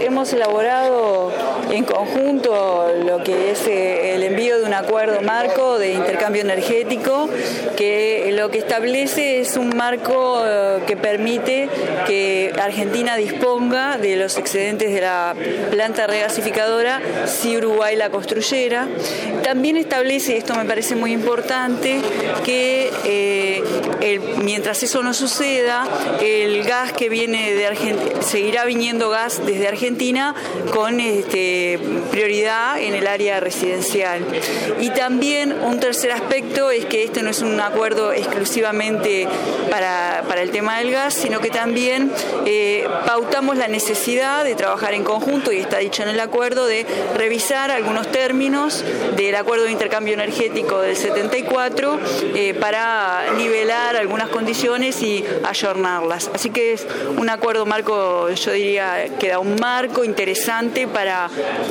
hemos elaborado en conjunto lo que es el envío de un acuerdo marco de intercambio energético, que lo que establece es un marco que permite que Argentina disponga de los excedentes de la planta regasificadora si Uruguay la construyera. También establece, esto me parece muy importante, que mientras eso no suceda, el gas que viene de Argentina, seguirá viniendo gas desde Argentina con prioridad en el área residencial. Y también un tercer aspecto es que este no es un acuerdo exclusivamente para el tema del gas, sino que también pautamos la necesidad de trabajar en conjunto, y está dicho en el acuerdo, de revisar algunos términos del acuerdo de intercambio energético del 74 para nivelar algunas condiciones y ayornarlas. Así que es un acuerdo marco, yo diría que da un marco interesante para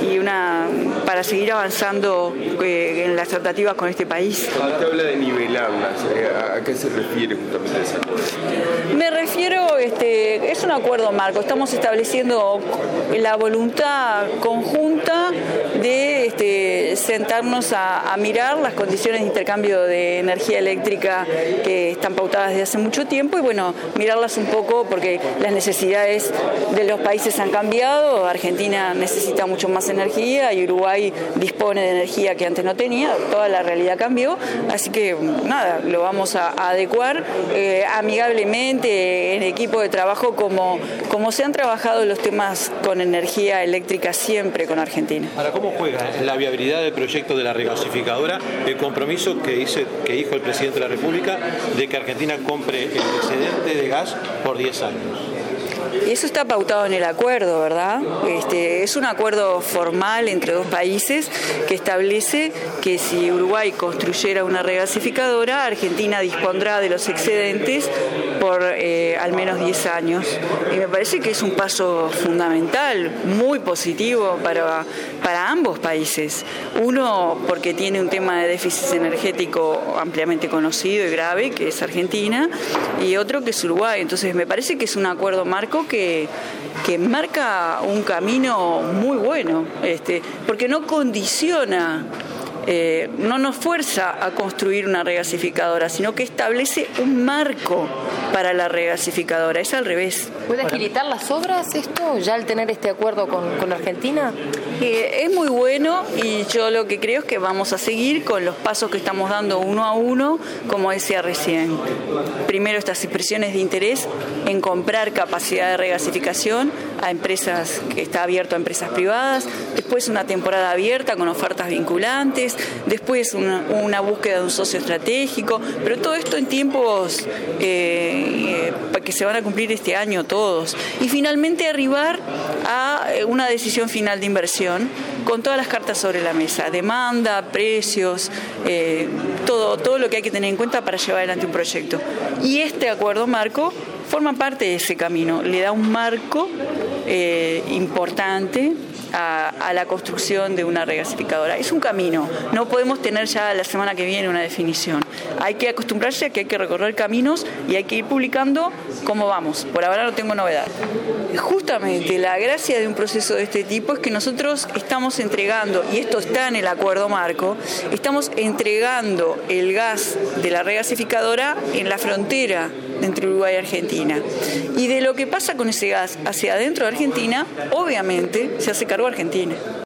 seguir avanzando en las tratativas con este país. Usted habla de nivelarlas, ¿a qué se refiere justamente ese acuerdo? Me refiero, es un acuerdo marco, estamos estableciendo la voluntad conjunta de sentarnos a mirar las condiciones de intercambio de energía eléctrica que están pautadas desde hace mucho tiempo y bueno, mirarlas un poco porque las necesidades de los países han cambiado. Argentina necesita mucho más energía y Uruguay dispone de energía que antes no tenía, toda la realidad cambió, así que nada, lo vamos a adecuar amigablemente en equipo de trabajo como se han trabajado los temas con energía eléctrica siempre con Argentina. Ahora, ¿cómo juega en la viabilidad del proyecto de la regasificadora el compromiso que dijo el presidente de la República de que Argentina compre el excedente de gas por 10 años? Eso está pautado en el acuerdo, ¿verdad? Es un acuerdo formal entre dos países que establece que si Uruguay construyera una regasificadora, Argentina dispondrá de los excedentes por al menos 10 años. Y me parece que es un paso fundamental, muy positivo para ambos países. Uno, porque tiene un tema de déficit energético ampliamente conocido y grave, que es Argentina, y otro que es Uruguay. Entonces me parece que es un acuerdo marco que marca un camino muy bueno, porque no condiciona, no nos fuerza a construir una regasificadora, sino que establece un marco para la regasificadora, es al revés. ¿Puede agilitar las obras esto, ya al tener este acuerdo con Argentina? Es muy bueno y yo lo que creo es que vamos a seguir con los pasos que estamos dando uno a uno, como decía recién. Primero, estas expresiones de interés en comprar capacidad de regasificación a empresas, que está abierto a empresas privadas, después una temporada abierta con ofertas vinculantes, después una búsqueda de un socio estratégico, pero todo esto en tiempos que se van a cumplir este año todos. Y finalmente arribar a una decisión final de inversión con todas las cartas sobre la mesa, demanda, precios, todo lo que hay que tener en cuenta para llevar adelante un proyecto. Y este acuerdo marco forma parte de ese camino, le da un marco importante a la construcción de una regasificadora. Es un camino, no podemos tener ya la semana que viene una definición. Hay que acostumbrarse a que hay que recorrer caminos y hay que ir publicando cómo vamos. Por ahora no tengo novedad. Justamente la gracia de un proceso de este tipo es que nosotros estamos entregando, y esto está en el acuerdo marco, estamos entregando el gas de la regasificadora en la frontera entre Uruguay y Argentina. Y de lo que pasa con ese gas hacia adentro de Argentina, obviamente se hace cargo Argentina.